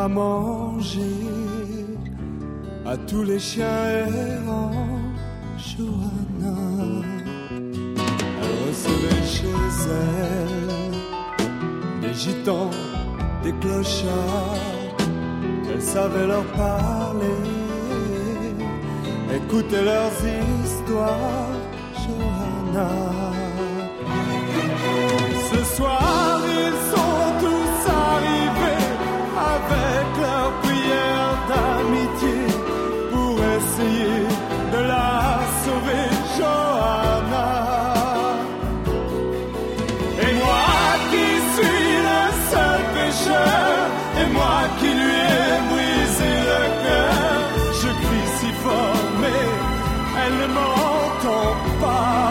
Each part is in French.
à manger à tous les chiens errants. Johanna, elle recevait chez elle des gitans, des clochards. Elle savait leur parler, écouter leurs histoires. Johanna, ce soir ils sont tous arrivés avec leurs prières d'amitié pour essayer de la sauver. Johanna, et moi qui suis le seul pécheur, et moi qui lui ai brisé le cœur, je crie si fort mais elle ne m'entend pas.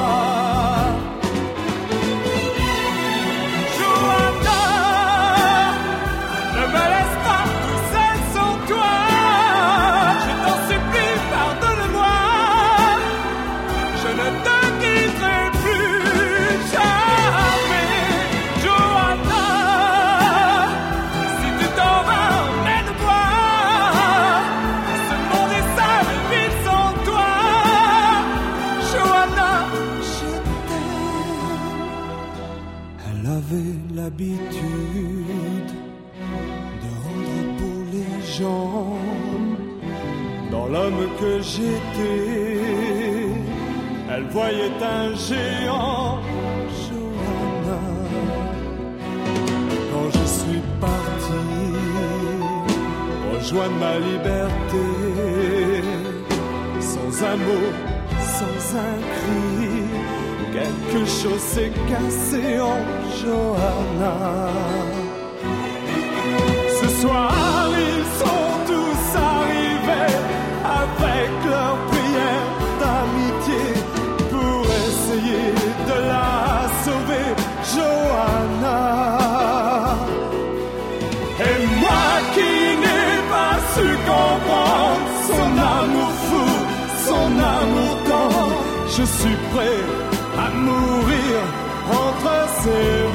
Johanna, ne me laisse pas tout seul sans toi, je t'en supplie, pardonne-moi, je ne te quitterai plus jamais. Johanna, si tu t'en vas, emmène-moi, ce monde est sale et vide sans toi. Johanna, je t'aime. Elle avait l'habitude de rendre pour les gens. Dans l'homme que j'étais, elle voyait un géant. Johanna, quand je suis parti rejoindre ma liberté, sans un mot, sans un cri, quelque chose s'est cassé en Johanna. Ce soir ils sont tous arrivés avec leurs prières d'amitié pour essayer de la sauver. Johanna, et moi qui n'ai pas su comprendre son amour fou, son amour tendre, je suis prêt à mourir entre ses